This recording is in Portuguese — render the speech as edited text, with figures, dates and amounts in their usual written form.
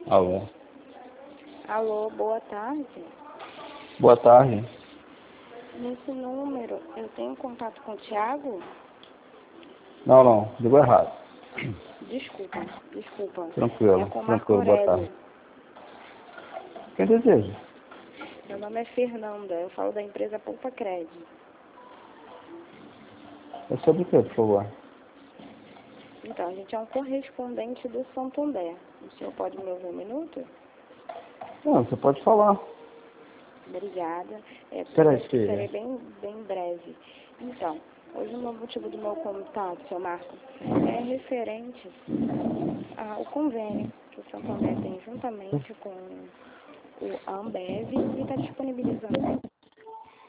Alô. Alô, boa tarde. Boa tarde. Nesse número, eu tenho contato com o Thiago? Não, ligou errado. Desculpa. Tranquilo, É com o Marco boa tarde. Aurélio. Quem deseja? Meu nome é Fernanda, eu falo da empresa Poupa Crédito. É sobre o que, por favor? Então, a gente é um correspondente do Santander. O senhor pode me ouvir um minuto? Não, você pode falar. Obrigada. Peraí, Serei filha. bem breve. Então, hoje o motivo do meu contato, seu Marco, é referente ao convênio que o Santander tem juntamente com o Ambev e está disponibilizando